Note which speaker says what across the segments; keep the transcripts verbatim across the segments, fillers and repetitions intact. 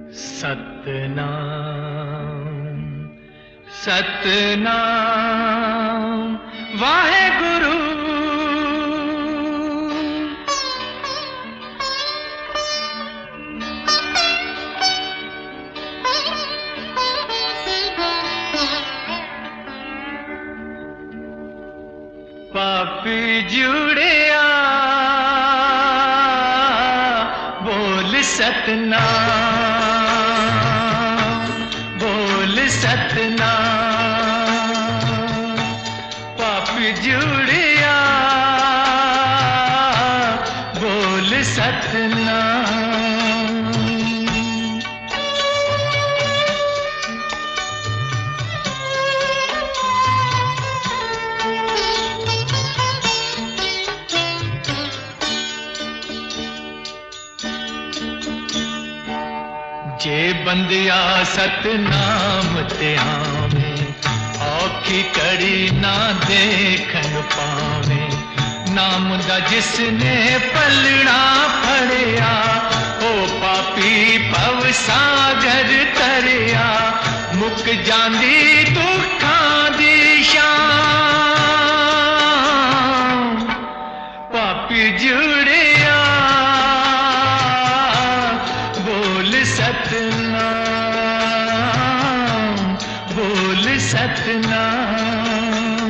Speaker 1: सतनाम सतनाम वाहेगुरु। पापी जुड़िया बोल सतनाम, बोल सतनाम। पापी जुड़िया बोल सतनाम। जे बंदिया सतनाम ते आवे, औखी कड़ी ना देखन पावे। नाम दा जिसने पलड़ा फड़िया, ओ पापी भव सागर तरिया। मुक जांदी दुखां दी शाम, पापी जुड़िया बोल सतनाम, बोल सतनाम।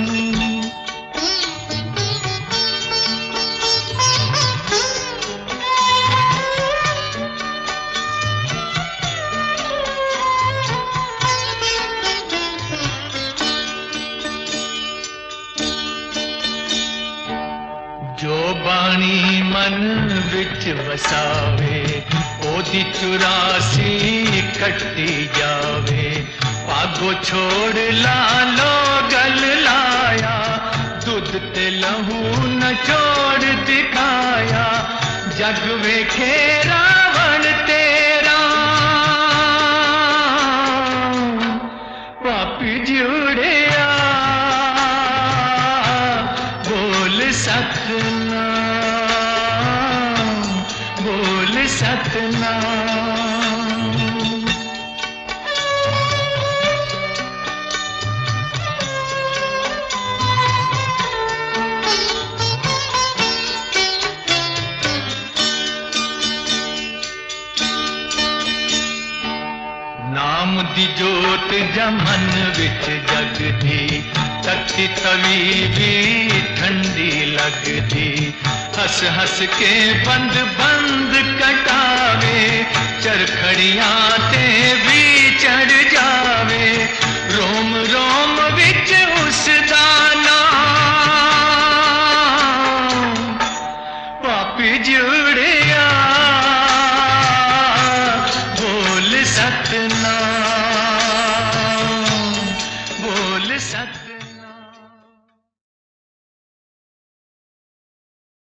Speaker 1: जो बाणी मन विच वसावे, ओदी चुरासी कट्टी जावे। पागो छोड़ लालो गल लाया, दूध ते लहू न छोड़ दिखाया। जग वेखे रावण तेरा, पापी जुड़िया बोल सतनाम, बोल सतनाम। नाम दी जोत जमन विच जगदी, तत्ती तवी भी ठंडी लगदी। हस हस के बंद बंद कटावे, चरखड़ियां